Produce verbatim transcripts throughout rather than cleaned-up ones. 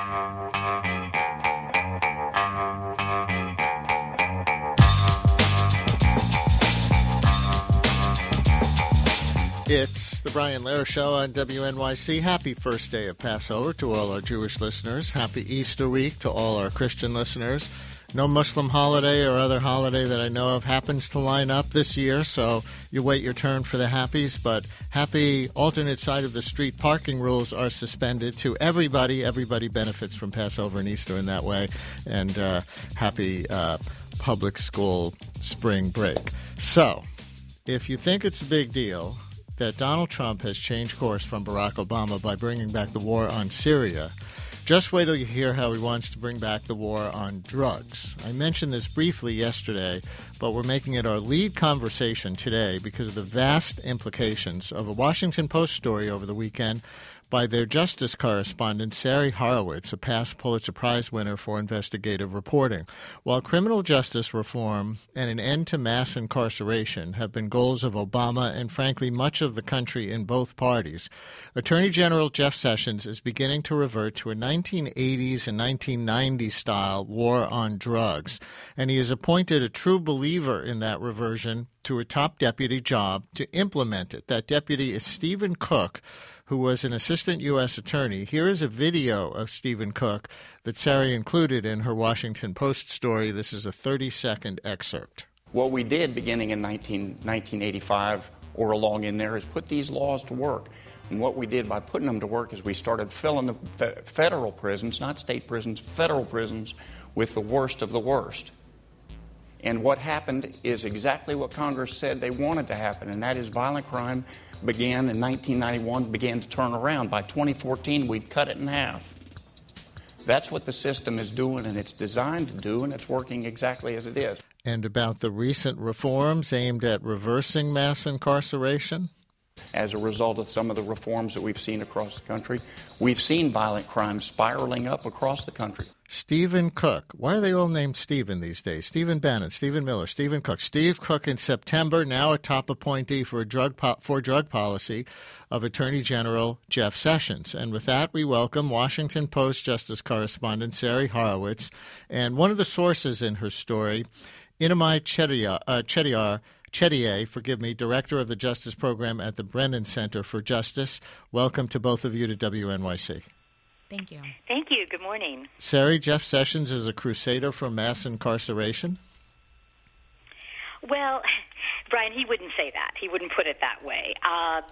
It's the Brian Lehrer Show on W N Y C. Happy first day of Passover to all our Jewish listeners. Happy Easter week to all our Christian listeners. No Muslim holiday or other holiday that I know of happens to line up this year, so you wait your turn for the happies. But happy alternate side of the street parking rules are suspended to everybody. Everybody benefits from Passover and Easter in that way. And uh, happy uh, public school spring break. So, if you think it's a big deal that Donald Trump has changed course from Barack Obama by bringing back the war on Syria, just wait till you hear how he wants to bring back the war on drugs. I mentioned this briefly yesterday, but we're making it our lead conversation today because of the vast implications of a Washington Post story over the weekend by their justice correspondent, Sari Horowitz, a past Pulitzer Prize winner for investigative reporting. While criminal justice reform and an end to mass incarceration have been goals of Obama and, frankly, much of the country in both parties, Attorney General Jeff Sessions is beginning to revert to a nineteen eighties and nineteen nineties style war on drugs, and he has appointed a true believer in that reversion to a top deputy job to implement it. That deputy is Stephen Cook, who was an assistant U S attorney. Here is a video of Stephen Cook that Sari included in her Washington Post story. This is a thirty-second excerpt. What we did beginning in nineteen, nineteen eighty-five or along in there is put these laws to work. And what we did by putting them to work is we started filling the fe- federal prisons, not state prisons, federal prisons, with the worst of the worst. And what happened is exactly what Congress said they wanted to happen, and that is violent crime began in nineteen ninety-one, began to turn around. By twenty fourteen, we'd cut it in half. That's what the system is doing, and it's designed to do, and it's working exactly as it is. And about the recent reforms aimed at reversing mass incarceration? As a result of some of the reforms that we've seen across the country, we've seen violent crime spiraling up across the country. Stephen Cook. Why are they all named Stephen these days? Stephen Bannon, Stephen Miller, Stephen Cook. Steve Cook in September, now a top appointee for drug po- for drug policy of Attorney General Jeff Sessions. And with that, we welcome Washington Post Justice correspondent Sari Horowitz. And one of the sources in her story, Inamai Chetiar, uh, Chetiar Chetier, forgive me, director of the Justice Program at the Brennan Center for Justice. Welcome to both of you to W N Y C. Thank you. Thank you. Good morning. Sari, Jeff Sessions is a crusader for mass incarceration? Well, Brian, he wouldn't say that. He wouldn't put it that way. Uh,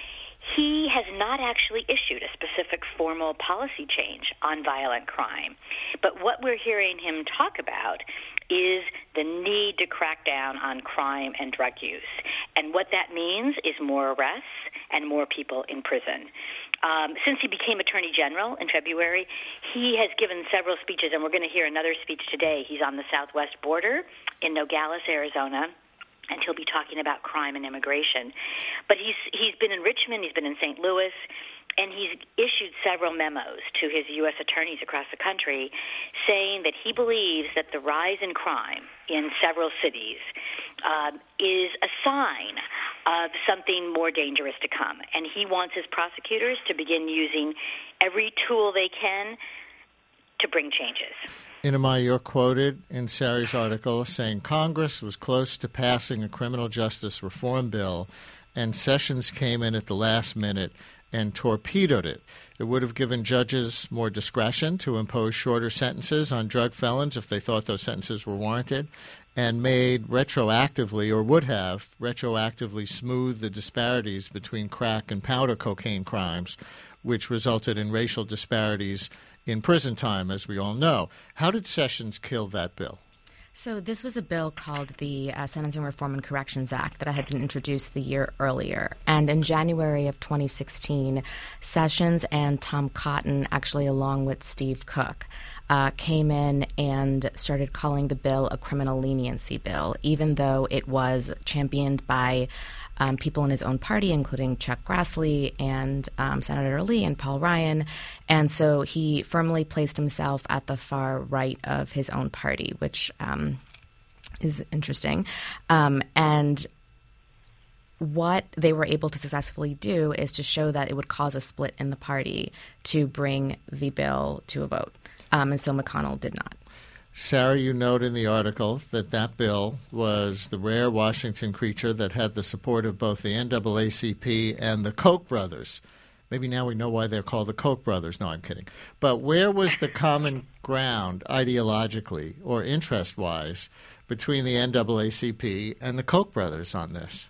he has not actually issued a specific formal policy change on violent crime. But what we're hearing him talk about is the need to crack down on crime and drug use. And what that means is more arrests and more people in prison. Um, since he became Attorney General in February, he has given several speeches, and we're going to hear another speech today. He's on the southwest border in Nogales, Arizona, and he'll be talking about crime and immigration. But he's he's been in Richmond, he's been in Saint Louis, and he's issued several memos to his U S attorneys across the country saying that he believes that the rise in crime in several cities uh, is a sign of something more dangerous to come. And he wants his prosecutors to begin using every tool they can to bring changes. Inamai, you're quoted in Sari's article saying Congress was close to passing a criminal justice reform bill, and Sessions came in at the last minute and torpedoed it. It would have given judges more discretion to impose shorter sentences on drug felons if they thought those sentences were warranted, and made retroactively, or would have retroactively smoothed the disparities between crack and powder cocaine crimes, which resulted in racial disparities in prison time, as we all know. How did Sessions kill that bill? So this was a bill called the uh, Sentencing Reform and Corrections Act that had been introduced the year earlier. And in January of twenty sixteen, Sessions and Tom Cotton, actually along with Steve Cook, uh, came in and started calling the bill a criminal leniency bill, even though it was championed by Um, people in his own party, including Chuck Grassley and um, Senator Lee and Paul Ryan. And so he firmly placed himself at the far right of his own party, which um, is interesting. Um, and what they were able to successfully do is to show that it would cause a split in the party to bring the bill to a vote. Um, and so McConnell did not. Sarah, you note in the article that that bill was the rare Washington creature that had the support of both the N double A C P and the Koch brothers. Maybe now we know why they're called the Koch brothers. No, I'm kidding. But where was the common ground ideologically or interest-wise between the N double A C P and the Koch brothers on this?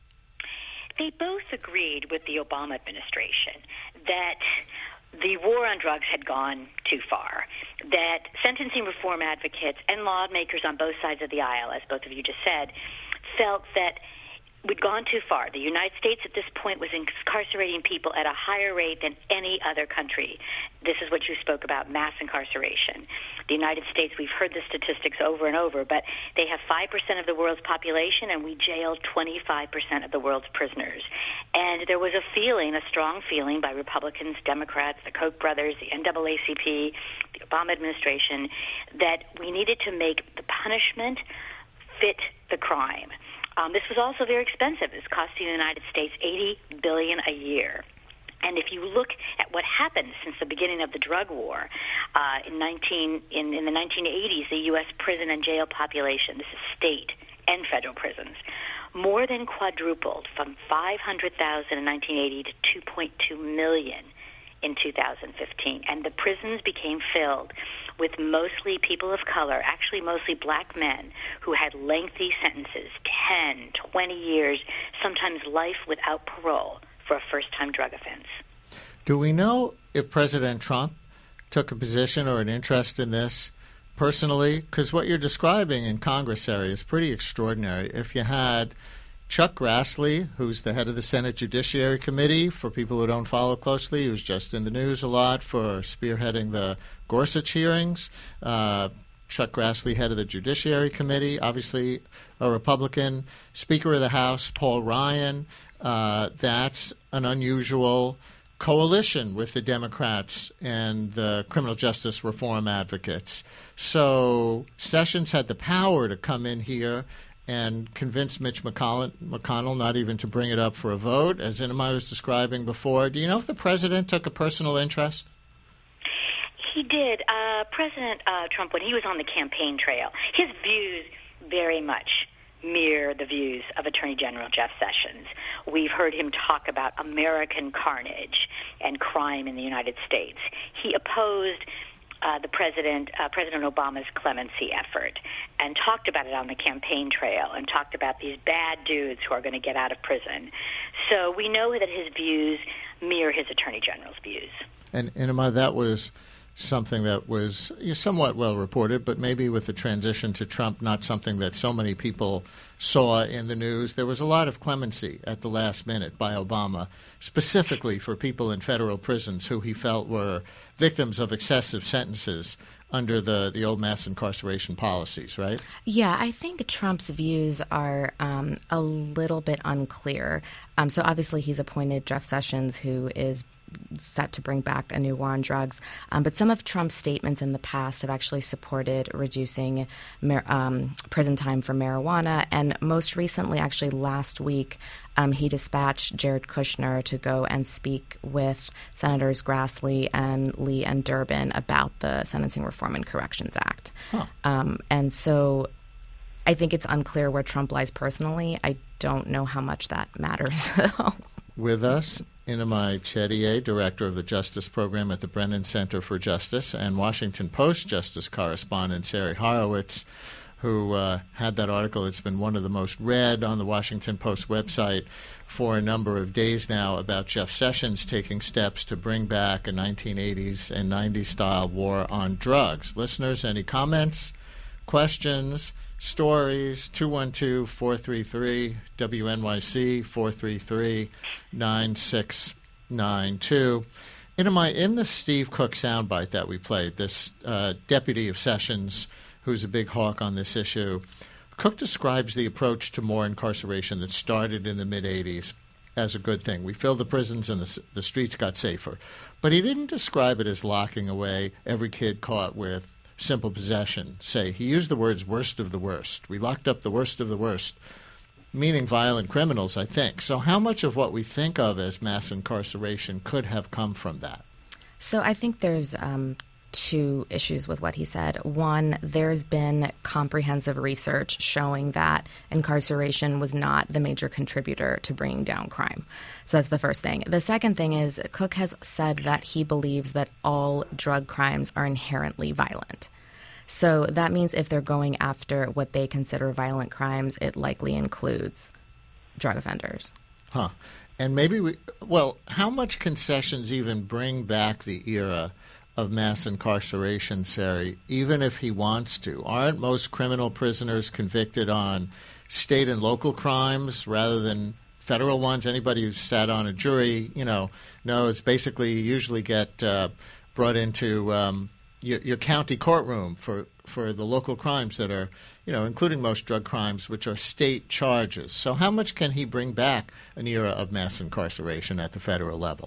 They both agreed with the Obama administration that the war on drugs had gone too far, that sentencing reform advocates and lawmakers on both sides of the aisle, as both of you just said, felt that we'd gone too far. The United States at this point was incarcerating people at a higher rate than any other country. This is what you spoke about, mass incarceration. The United States, we've heard the statistics over and over, but they have five percent of the world's population, and we jail twenty-five percent of the world's prisoners. And there was a feeling, a strong feeling by Republicans, Democrats, the Koch brothers, the N double A C P, the Obama administration, that we needed to make the punishment fit the crime. Um, this was also very expensive. It's costing the United States eighty billion dollars a year. And if you look at what happened since the beginning of the drug war, uh, in, nineteen, in, in the nineteen eighties, the U S prison and jail population, this is state and federal prisons, more than quadrupled from five hundred thousand in nineteen eighty to two point two million in two thousand fifteen. And the prisons became filled with mostly people of color, actually mostly black men, who had lengthy sentences, ten, twenty years, sometimes life without parole for a first-time drug offense. Do we know if President Trump took a position or an interest in this personally? Because what you're describing in Congress area is pretty extraordinary. If you had Chuck Grassley, who's the head of the Senate Judiciary Committee, for people who don't follow closely, who's just in the news a lot for spearheading the Gorsuch hearings. Uh, Chuck Grassley, head of the Judiciary Committee, obviously a Republican. Speaker of the House, Paul Ryan. Uh, that's an unusual coalition with the Democrats and the criminal justice reform advocates. So Sessions had the power to come in here and convince Mitch McConnell, McConnell not even to bring it up for a vote, as Inema was describing before. Do you know if the president took a personal interest? He did. Uh, President uh, Trump, when he was on the campaign trail, his views very much mirror the views of Attorney General Jeff Sessions. We've heard him talk about American carnage and crime in the United States. He opposed Uh, the president, uh, President Obama's clemency effort, and talked about it on the campaign trail, and talked about these bad dudes who are going to get out of prison. So we know that his views mirror his attorney general's views. And, Inema, that was something that was somewhat well reported, but maybe with the transition to Trump, not something that so many people saw in the news. There was a lot of clemency at the last minute by Obama, specifically for people in federal prisons who he felt were victims of excessive sentences under the, the old mass incarceration policies, right? Yeah, I think Trump's views are um, a little bit unclear. Um, so obviously he's appointed Jeff Sessions, who is set to bring back a new war on drugs. Um, but some of Trump's statements in the past have actually supported reducing mar- um, prison time for marijuana. And most recently, actually last week, um, he dispatched Jared Kushner to go and speak with Senators Grassley and Lee and Durbin about the Sentencing Reform and Corrections Act. Huh. Um, and so I think it's unclear where Trump lies personally. I don't know how much that matters at all. With us, Inema Chedier, director of the Justice Program at the Brennan Center for Justice, and Washington Post Justice correspondent Sari Horowitz, who uh, had that article. It's been one of the most read on the Washington Post website for a number of days now about Jeff Sessions taking steps to bring back a nineteen eighties and nineties style war on drugs. Listeners, any comments, questions, stories? Two one two, four three three, W N Y C, four three three, nine six nine two. Inema, in the Steve Cook soundbite that we played, this uh, deputy of Sessions, who's a big hawk on this issue, Cook describes the approach to more incarceration that started in the mid-eighties as a good thing. We filled the prisons and the, the streets got safer. But he didn't describe it as locking away every kid caught with simple possession. Say, he used the words worst of the worst. We locked up the worst of the worst. meaning violent criminals, I think. So how much of what we think of as mass incarceration could have come from that? So I think there's um, two issues with what he said. One, there's been comprehensive research showing that incarceration was not the major contributor to bringing down crime. So that's the first thing. The second thing is Cook has said that he believes that all drug crimes are inherently violent. So that means if they're going after what they consider violent crimes, it likely includes drug offenders. Huh. And maybe we, well, how much concessions even bring back the era of mass incarceration, Sari, even if he wants to? Aren't most criminal prisoners convicted on state and local crimes rather than federal ones? Anybody who's sat on a jury, you know, knows basically you usually get uh, brought into um, your, your county courtroom for, for the local crimes that are, you know, including most drug crimes, which are state charges. So how much can he bring back an era of mass incarceration at the federal level?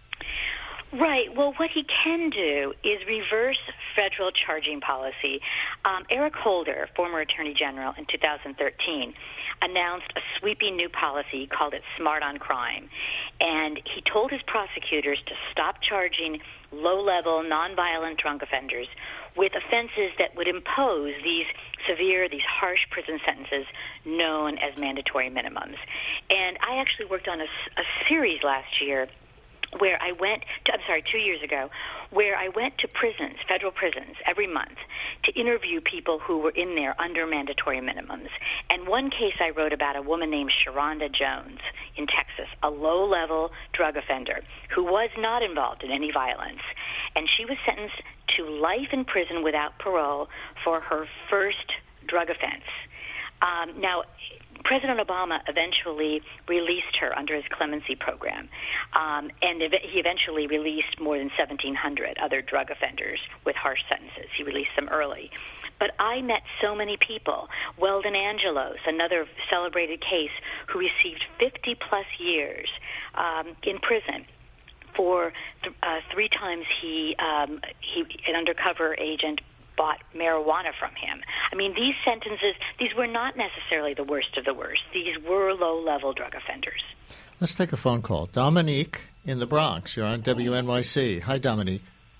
Right. Well, what he can do is reverse federal charging policy. Um, Eric Holder, former Attorney General, in two thousand thirteen, announced a sweeping new policy, called it Smart on Crime. And he told his prosecutors to stop charging low-level, nonviolent drunk offenders with offenses that would impose these severe, these harsh prison sentences known as mandatory minimums. And I actually worked on a, a series last year where I went to, I'm sorry, two years ago, where I went to prisons, federal prisons, every month to interview people who were in there under mandatory minimums. And one case I wrote about a woman named Sharonda Jones in Texas, a low-level drug offender who was not involved in any violence. And she was sentenced to life in prison without parole for her first drug offense. Um, now, President Obama eventually released her under his clemency program, um, and ev- he eventually released more than seventeen hundred other drug offenders with harsh sentences. He released them early. But I met so many people. Weldon Angelos, another celebrated case, who received fifty-plus years um, in prison for th- uh, three times he, um, he, an undercover agent, bought marijuana from him. I mean, these sentences, these were not necessarily the worst of the worst. These were low-level drug offenders. Let's take a phone call. Dominique in the Bronx. You're on W N Y C. Hi, Dominique.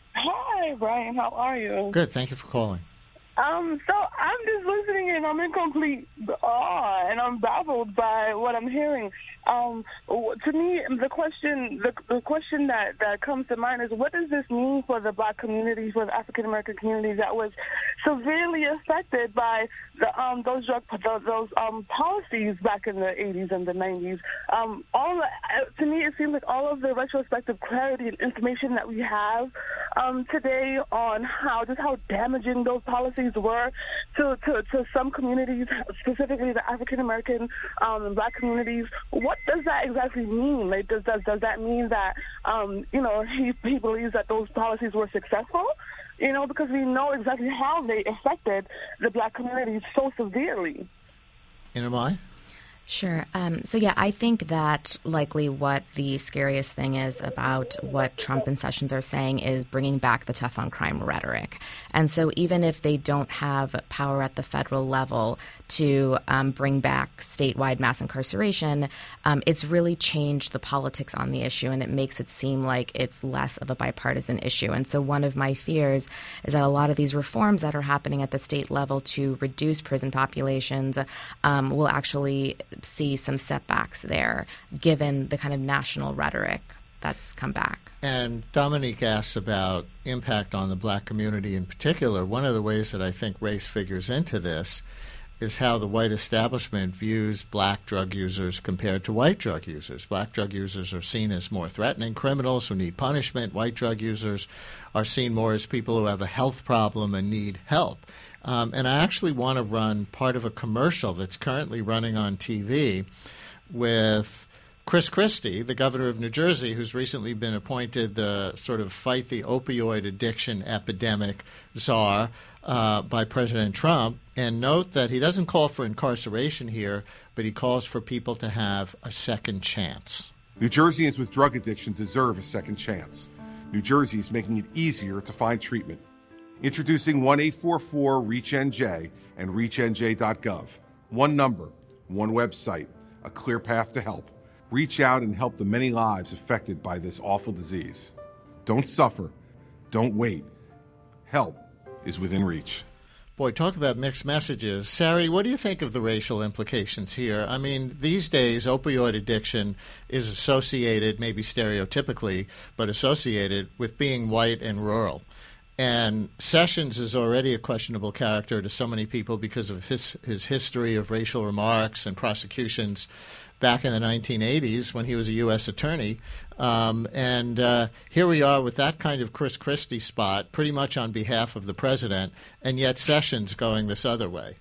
Hi, Brian. How are you? Good. Thank you for calling. Um, so I'm just listening and I'm in complete awe and I'm baffled by what I'm hearing. Um, to me, the question, the, the question that, that comes to mind is, what does this mean for the black community, for the African American community that was severely affected by the um those drug those um policies back in the eighties and the nineties? Um, all the, to me, it seems like all of the retrospective clarity and information that we have um today on how just how damaging those policies were to, to, to some communities, specifically the African American um, and black communities. What does that exactly mean? Like, does, does does that mean that um, you know he, he believes that those policies were successful? You know, because we know exactly how they affected the black communities so severely. Inamai? Sure. Um, so, yeah, I think that likely what the scariest thing is about what Trump and Sessions are saying is bringing back the tough on crime rhetoric. And so even if they don't have power at the federal level to um, bring back statewide mass incarceration, um, it's really changed the politics on the issue, and it makes it seem like it's less of a bipartisan issue. And so one of my fears is that a lot of these reforms that are happening at the state level to reduce prison populations um, will actually see some setbacks there, given the kind of national rhetoric that's come back. And Dominique asks about impact on the black community in particular. One of the ways that I think race figures into this is how the white establishment views black drug users compared to white drug users. Black drug users are seen as more threatening criminals who need punishment. White drug users are seen more as people who have a health problem and need help. Um, and I actually want to run part of a commercial that's currently running on T V with Chris Christie, the governor of New Jersey, who's recently been appointed the sort of fight the opioid addiction epidemic czar uh, by President Trump. And note that he doesn't call for incarceration here, but he calls for people to have a second chance. New Jerseyans with drug addiction deserve a second chance. New Jersey is making it easier to find treatment. Introducing one eight four four REACH N J and reach N J dot gov. One number, one website, a clear path to help. Reach out and help the many lives affected by this awful disease. Don't suffer. Don't wait. Help is within reach. Boy, talk about mixed messages. Sari, what do you think of the racial implications here? I mean, these days, opioid addiction is associated, maybe stereotypically, but associated with being white and rural. And Sessions is already a questionable character to so many people because of his, his history of racial remarks and prosecutions back in the nineteen eighties when he was a U S attorney. Um, and uh, here we are with that kind of Chris Christie spot, pretty much on behalf of the president, and yet Sessions going this other way.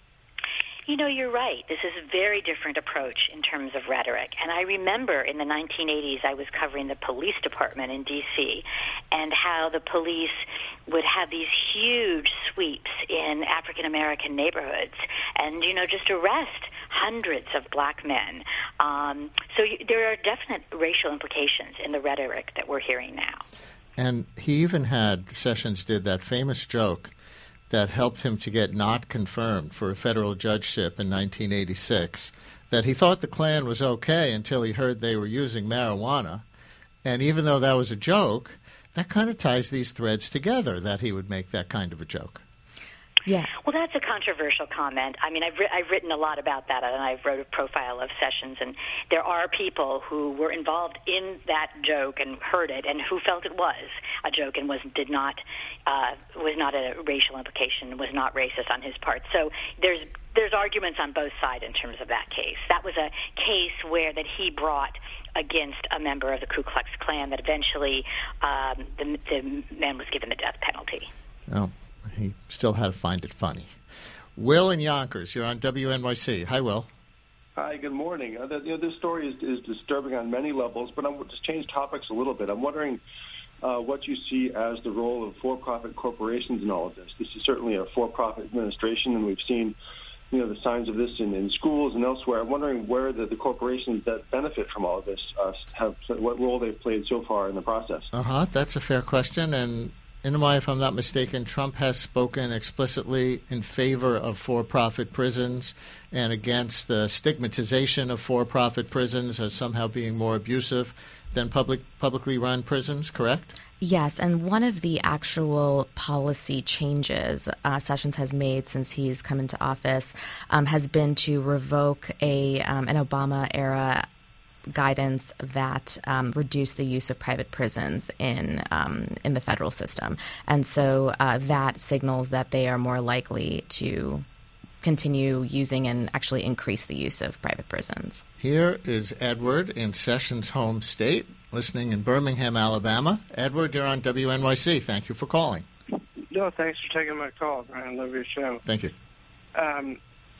You know, you're right. This is a very different approach in terms of rhetoric. And I remember in the nineteen eighties, I was covering the police department in D C and how the police would have these huge sweeps in African-American neighborhoods and, you know, just arrest hundreds of black men. Um, so you, there are definite racial implications in the rhetoric that we're hearing now. And he even had, Sessions did that famous joke that helped him to get not confirmed for a federal judgeship in nineteen eighty-six, that he thought the Klan was okay until he heard they were using marijuana. And even though that was a joke, that kind of ties these threads together, that he would make that kind of a joke. Yeah. Well, that's a controversial comment. I mean, I've, ri- I've written a lot about that, and I've wrote a profile of Sessions, and there are people who were involved in that joke and heard it, and who felt it was a joke and was did not uh, was not a racial implication, was not racist on his part. So there's there's arguments on both sides in terms of that case. That was a case where that he brought against a member of the Ku Klux Klan that eventually um, the, the man was given the death penalty. Oh. He still had to find it funny. Will in Yonkers, you're on W N Y C. Hi, Will. Hi, good morning. Uh, the, you know, this story is, is disturbing on many levels, but I'm going to just change topics a little bit. I'm wondering uh, what you see as the role of for-profit corporations in all of this. This is certainly a for-profit administration, and we've seen, you know, the signs of this in, in schools and elsewhere. I'm wondering where the, the corporations that benefit from all of this uh, have, what role they've played so far in the process. Uh-huh, that's a fair question, and Inouye, if I'm not mistaken, Trump has spoken explicitly in favor of for-profit prisons and against the stigmatization of for-profit prisons as somehow being more abusive than public publicly run prisons, correct? Yes, and one of the actual policy changes uh, Sessions has made since he's come into office um, has been to revoke a um, an Obama-era guidance that um, reduced the use of private prisons in um, in the federal system. And so uh, that signals that they are more likely to continue using and actually increase the use of private prisons. Here is Edward in Sessions' home state, listening in Birmingham, Alabama. Edward, you're on W N Y C. Thank you for calling. No, thanks for taking my call, Brian. I love your show. Thank you. Um,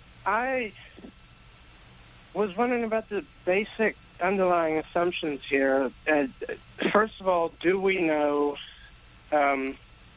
I was wondering about the basic underlying assumptions here. Uh, first of all, do we know um,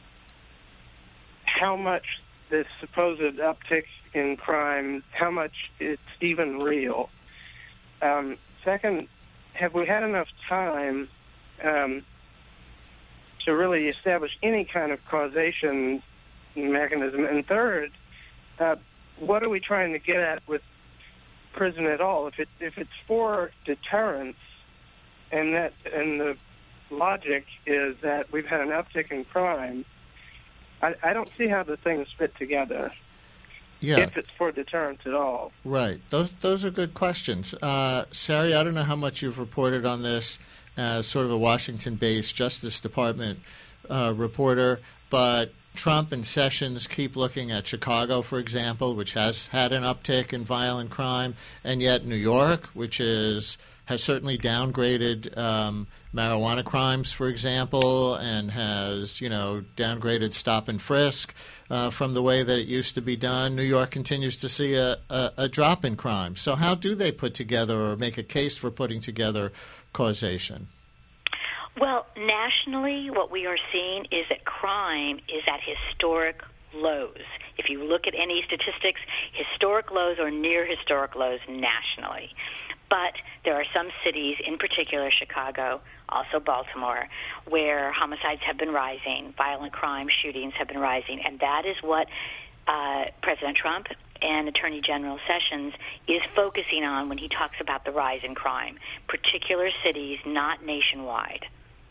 how much this supposed uptick in crime, how much it's even real? Um, second, have we had enough time um, to really establish any kind of causation mechanism? And third, uh, what are we trying to get at with prison at all? If it if it's for deterrence, and that and the logic is that we've had an uptick in crime, I, I don't see how the things fit together. Yeah. If it's for deterrence at all. Right. Those those are good questions. Uh, Sari, I don't know how much you've reported on this as sort of a Washington-based Justice Department uh, reporter, but Trump and Sessions keep looking at Chicago, for example, which has had an uptick in violent crime, and yet New York, which is has certainly downgraded um, marijuana crimes, for example, and has, you know, downgraded stop and frisk uh, from the way that it used to be done. New York continues to see a, a, a drop in crime. So how do they put together or make a case for putting together causation? Well, nationally, what we are seeing is that crime is at historic lows. If you look at any statistics, historic lows or near historic lows nationally. But there are some cities, in particular Chicago, also Baltimore, where homicides have been rising, violent crime shootings have been rising, and that is what uh, President Trump and Attorney General Sessions is focusing on when he talks about the rise in crime, particular cities, not nationwide.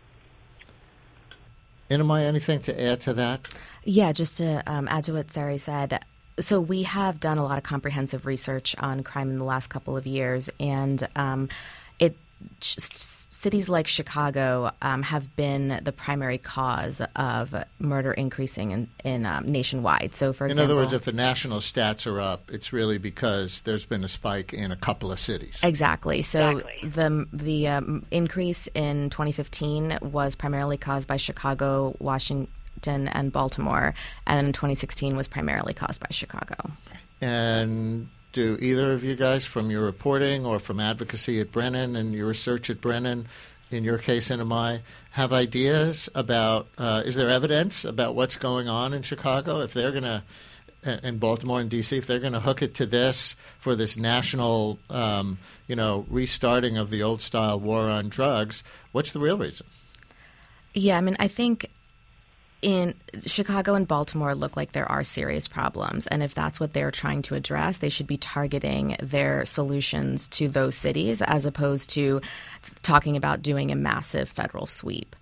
Inamai, anything to add to that? Yeah, just to um, add to what Sari said. So we have done a lot of comprehensive research on crime in the last couple of years, and um, it ch- cities like Chicago um, have been the primary cause of murder increasing in, in um, nationwide. So, for example, in other words, if the national stats are up, it's really because there's been a spike in a couple of cities. Exactly. So Exactly. the the um, increase in twenty fifteen was primarily caused by Chicago, Washington, and Baltimore, and in twenty sixteen was primarily caused by Chicago. And do either of you guys, from your reporting or from advocacy at Brennan and your research at Brennan, in your case, Inamai, have ideas about, uh, is there evidence about what's going on in Chicago? If they're going to, in Baltimore and D C, if they're going to hook it to this for this national, um, you know, restarting of the old-style war on drugs, what's the real reason? Yeah, I mean, I think in Chicago and Baltimore look like there are serious problems, and if that's what they're trying to address, they should be targeting their solutions to those cities as opposed to talking about doing a massive federal sweep.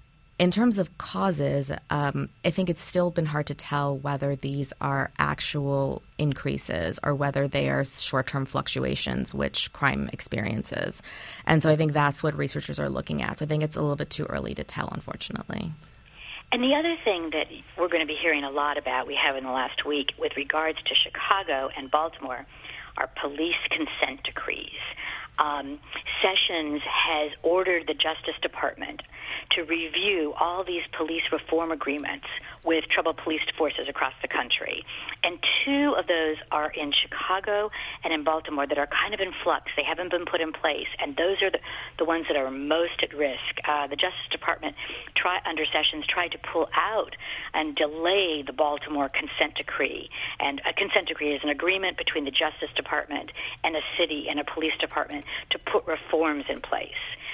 In terms of causes, um, I think it's still been hard to tell whether these are actual increases or whether they are short-term fluctuations which crime experiences. And so I think that's what researchers are looking at. So I think it's a little bit too early to tell, unfortunately. And the other thing that we're going to be hearing a lot about, we have in the last week, with regards to Chicago and Baltimore, are police consent decrees. Um, Sessions has ordered the Justice Department to review all these police reform agreements with troubled police forces across the country. And two of those are in Chicago and in Baltimore that are kind of in flux. They haven't been put in place, and those are the, the ones that are most at risk. Uh, the Justice Department, try, under Sessions, tried to pull out and delay the Baltimore consent decree. And a consent decree is an agreement between the Justice Department and a city and a police department to put reforms in place.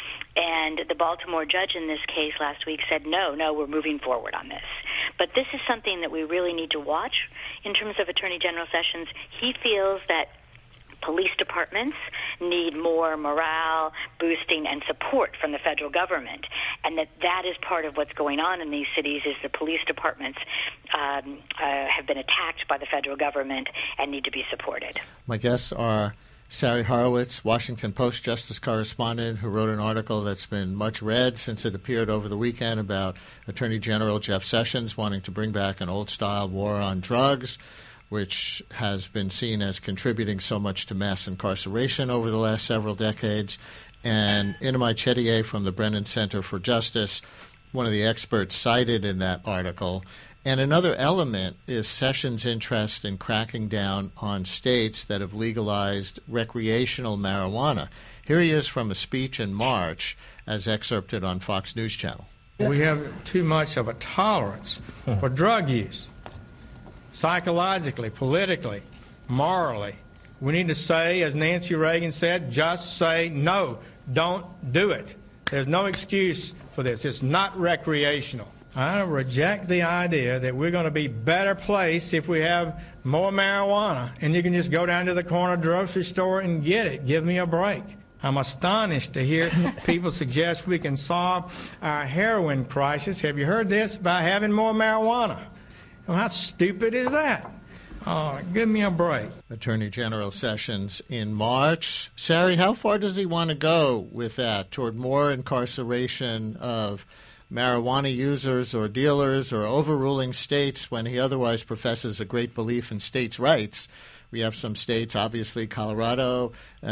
And the Baltimore judge in this case last week said, no, no, we're moving forward on this. But this is something that we really need to watch in terms of Attorney General Sessions. He feels that police departments need more morale boosting and support from the federal government, and that that is part of what's going on in these cities is the police departments um, uh, have been attacked by the federal government and need to be supported. My guests are Sari Horowitz, Washington Post justice correspondent, who wrote an article that's been much read since it appeared over the weekend about Attorney General Jeff Sessions wanting to bring back an old-style war on drugs, which has been seen as contributing so much to mass incarceration over the last several decades, and Inamai Chedier from the Brennan Center for Justice, one of the experts cited in that article. And another element is Sessions' interest in cracking down on states that have legalized recreational marijuana. Here he is from a speech in March, as excerpted on Fox News Channel. We have too much of a tolerance for drug use, psychologically, politically, morally. We need to say, as Nancy Reagan said, just say no, don't do it. There's no excuse for this. It's not recreational. I reject the idea that we're going to be better placed if we have more marijuana and you can just go down to the corner grocery store and get it. Give me a break. I'm astonished to hear people suggest we can solve our heroin crisis. Have you heard this? By having more marijuana. Well, how stupid is that? Oh, give me a break. Attorney General Sessions in March. Sari, how far does he want to go with that? Toward more incarceration of marijuana users or dealers, or overruling states when he otherwise professes a great belief in states' rights? We have some states, obviously Colorado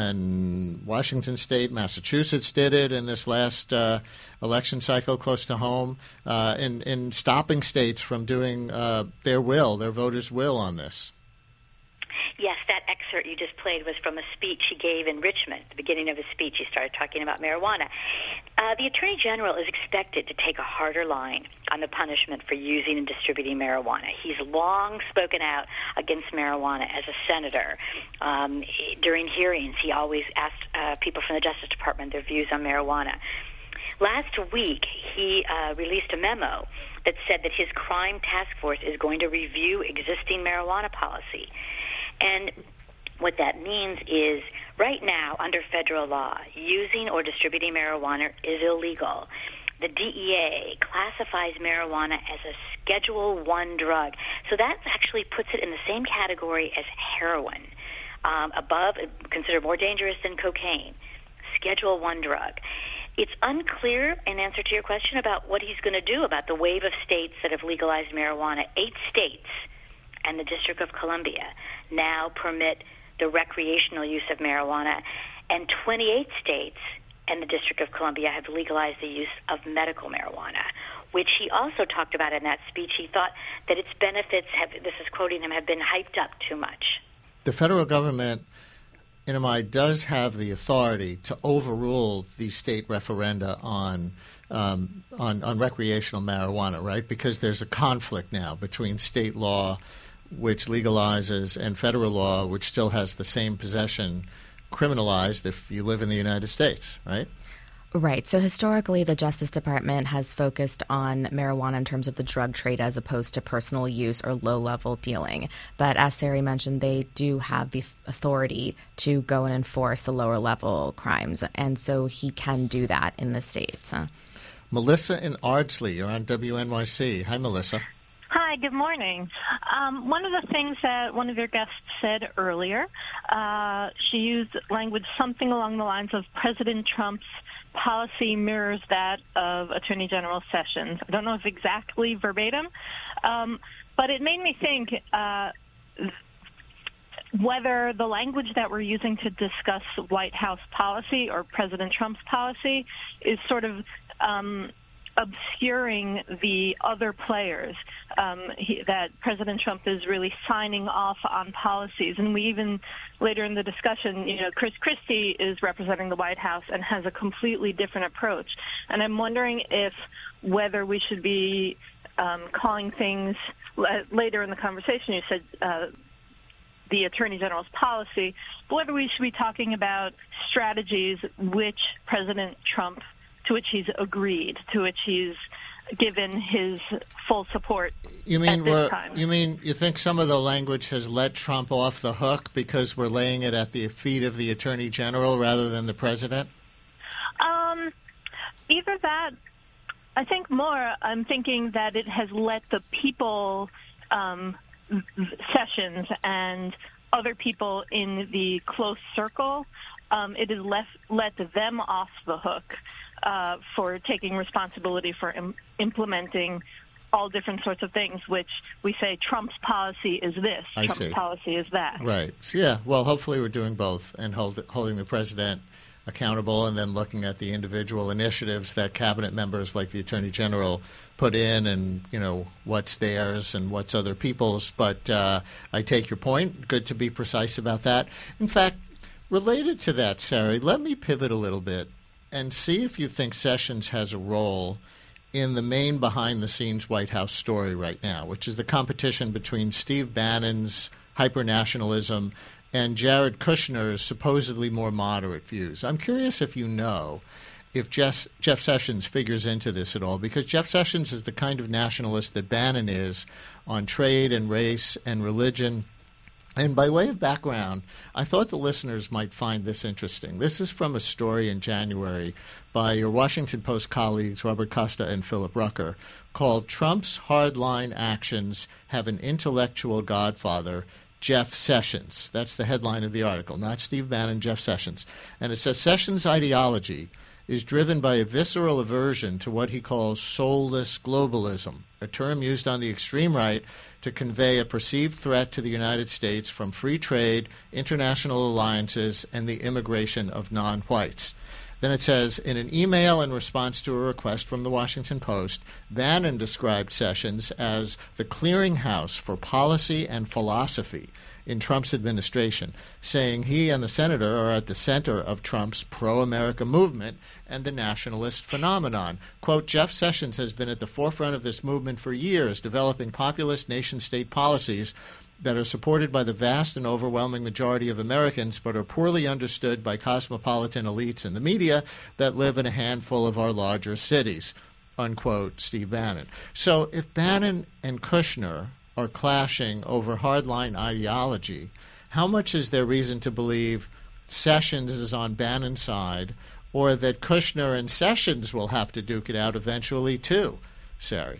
and Washington State, Massachusetts did it in this last uh, election cycle close to home, uh, in, in stopping states from doing uh, their will, their voters' will on this. Yes, that excerpt you just played was from a speech he gave in Richmond. At the beginning of his speech, he started talking about marijuana. Uh, the Attorney General is expected to take a harder line on the punishment for using and distributing marijuana. He's long spoken out against marijuana as a senator. Um, during hearings, he always asked uh, people from the Justice Department their views on marijuana. Last week, he uh, released a memo that said that his crime task force is going to review existing marijuana policy. And what that means is right now, under federal law, using or distributing marijuana is illegal. The D E A classifies marijuana as a Schedule One drug. So that actually puts it in the same category as heroin, um, above, considered more dangerous than cocaine. Schedule One drug. It's unclear, in answer to your question, about what he's going to do about the wave of states that have legalized marijuana. Eight states and the District of Columbia now permit the recreational use of marijuana, and twenty-eight states and the District of Columbia have legalized the use of medical marijuana, which he also talked about in that speech. He thought that its benefits, have, this is quoting him, have been hyped up too much. The federal government, N M I, does have the authority to overrule these state referenda on, um, on on recreational marijuana, right? Because there's a conflict now between state law, which legalizes, and federal law, which still has the same possession criminalized if you live in the United States, right? Right. So historically, the Justice Department has focused on marijuana in terms of the drug trade as opposed to personal use or low-level dealing. But as Sari mentioned, they do have the authority to go and enforce the lower-level crimes, and so he can do that in the states. Huh? Melissa in Ardsley, you're on W N Y C. Hi, Melissa. Hi, good morning. Um, one of the things that one of your guests said earlier, uh, she used language something along the lines of President Trump's policy mirrors that of Attorney General Sessions. I don't know if exactly verbatim, um, but it made me think uh, whether the language that we're using to discuss White House policy or President Trump's policy is sort of um, obscuring the other players, um, he, that President Trump is really signing off on policies. And we even, later in the discussion, you know, Chris Christie is representing the White House and has a completely different approach. And I'm wondering if whether we should be um, calling things, later in the conversation you said uh, the Attorney General's policy, but whether we should be talking about strategies which President Trump to which he's agreed, to which he's given his full support. You mean at this we're, time. you mean you think some of the language has let Trump off the hook because we're laying it at the feet of the Attorney General rather than the President? Um, either that. I think more. I'm thinking that it has let the people, um, Sessions and other people in the close circle, um, it has left, let them off the hook. Uh, for taking responsibility for im- implementing all different sorts of things, which we say Trump's policy is this, I Trump's see. policy is that. Right. So, yeah, well, hopefully we're doing both and hold, holding the president accountable and then looking at the individual initiatives that cabinet members like the Attorney General put in and, you know, what's theirs and what's other people's. But uh, I take your point. Good to be precise about that. In fact, related to that, Sari, let me pivot a little bit and see if you think Sessions has a role in the main behind-the-scenes White House story right now, which is the competition between Steve Bannon's hyper-nationalism and Jared Kushner's supposedly more moderate views. I'm curious if you know if Jeff, Jeff Sessions figures into this at all, because Jeff Sessions is the kind of nationalist that Bannon is on trade and race and religion. And by way of background, I thought the listeners might find this interesting. This is from a story in January by your Washington Post colleagues Robert Costa and Philip Rucker called Trump's Hardline Actions Have an Intellectual Godfather, Jeff Sessions. That's the headline of the article, not Steve Bannon, Jeff Sessions. And it says Sessions' ideology is driven by a visceral aversion to what he calls soulless globalism, a term used on the extreme right to convey a perceived threat to the United States from free trade, international alliances, and the immigration of non-whites. Then it says, in an email in response to a request from the Washington Post, Bannon described Sessions as the clearinghouse for policy and philosophy in Trump's administration, saying he and the senator are at the center of Trump's pro-America movement and the nationalist phenomenon. Quote, Jeff Sessions has been at the forefront of this movement for years, developing populist nation-state policies that are supported by the vast and overwhelming majority of Americans but are poorly understood by cosmopolitan elites in the media that live in a handful of our larger cities, unquote, Steve Bannon. So if Bannon and Kushner are clashing over hardline ideology, how much is there reason to believe Sessions is on Bannon's side, or that Kushner and Sessions will have to duke it out eventually too, Sari?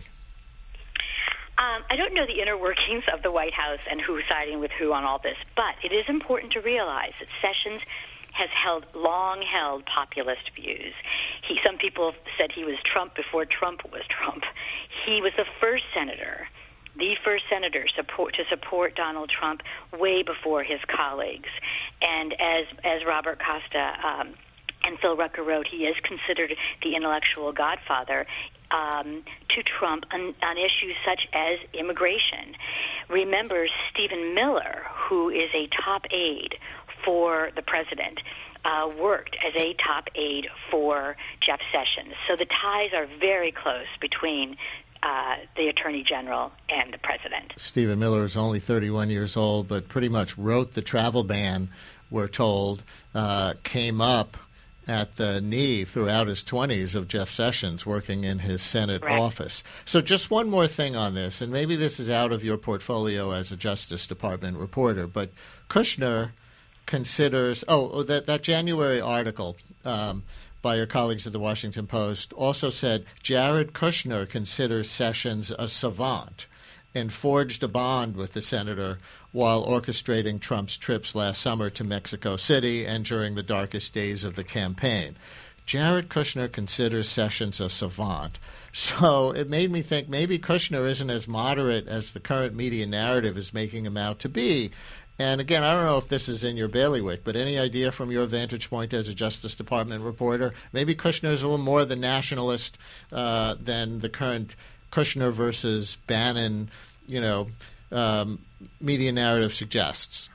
Um, I don't know the inner workings of the White House and who's siding with who on all this, but it is important to realize that Sessions has held long-held populist views. He, some people said he was Trump before Trump was Trump. He was the first senator, the first senator support, to support Donald Trump way before his colleagues. And as as Robert Costa um, and Phil Rucker wrote, he is considered the intellectual godfather um, to Trump on, on issues such as immigration. Remember Stephen Miller, who is a top aide for the president, uh, worked as a top aide for Jeff Sessions. So the ties are very close between uh, the Attorney General and the president. Stephen Miller is only thirty-one years old, but pretty much wrote the travel ban, we're told, uh, came up at the knee throughout his twenties of Jeff Sessions working in his Senate Correct. office. So just one more thing on this, and maybe this is out of your portfolio as a Justice Department reporter, but Kushner considers, oh, that, that January article um, by your colleagues at the Washington Post also said Jared Kushner considers Sessions a savant and forged a bond with the senator while orchestrating Trump's trips last summer to Mexico City and during the darkest days of the campaign. Jared Kushner considers Sessions a savant. So it made me think maybe Kushner isn't as moderate as the current media narrative is making him out to be. And again, I don't know if this is in your bailiwick, but any idea from your vantage point as a Justice Department reporter? Maybe Kushner is a little more the nationalist uh, than the current Kushner versus Bannon, you know, um, media narrative suggests.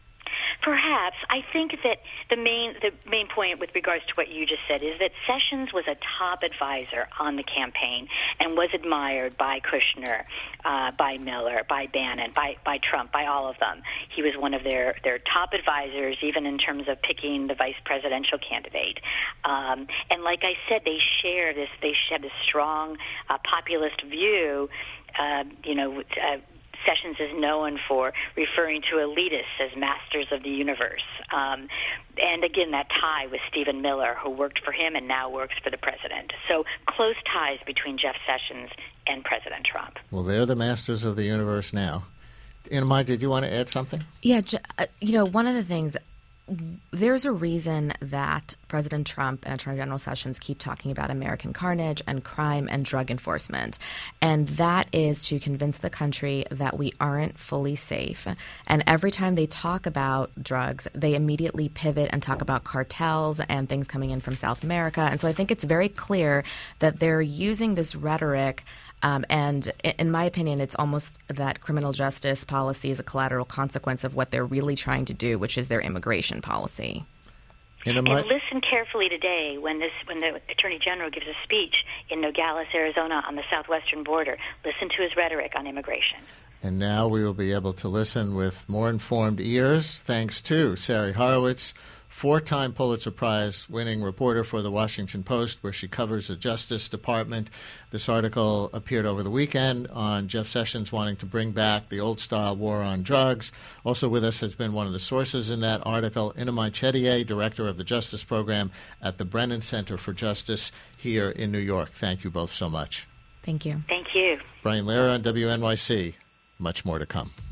Perhaps. I think that the main the main point with regards to what you just said is that Sessions was a top advisor on the campaign and was admired by Kushner, uh, by Miller, by Bannon, by, by Trump, by all of them. He was one of their, their top advisors, even in terms of picking the vice presidential candidate. Um, and like I said, they share this, they share this strong uh, populist view, uh, you know, uh, Sessions is known for referring to elitists as masters of the universe. Um, and again, that tie with Stephen Miller, who worked for him and now works for the president. So close ties between Jeff Sessions and President Trump. Well, they're the masters of the universe now. Inamai, did you want to add something? Yeah, you know, one of the things, there's a reason that President Trump and Attorney General Sessions keep talking about American carnage and crime and drug enforcement. And that is to convince the country that we aren't fully safe. And every time they talk about drugs, they immediately pivot and talk about cartels and things coming in from South America. And so I think it's very clear that they're using this rhetoric. Um, and in my opinion, it's almost that criminal justice policy is a collateral consequence of what they're really trying to do, which is their immigration policy. And listen carefully today when this when the Attorney General gives a speech in Nogales, Arizona, on the southwestern border. Listen to his rhetoric on immigration. And now we will be able to listen with more informed ears, thanks to Sari Horowitz, four-time Pulitzer Prize-winning reporter for the Washington Post, where she covers the Justice Department. This article appeared over the weekend on Jeff Sessions wanting to bring back the old-style war on drugs. Also with us has been one of the sources in that article, Inamai Chedier, director of the Justice Program at the Brennan Center for Justice here in New York. Thank you both so much. Thank you. Thank you. Brian Lehrer on W N Y C. Much more to come.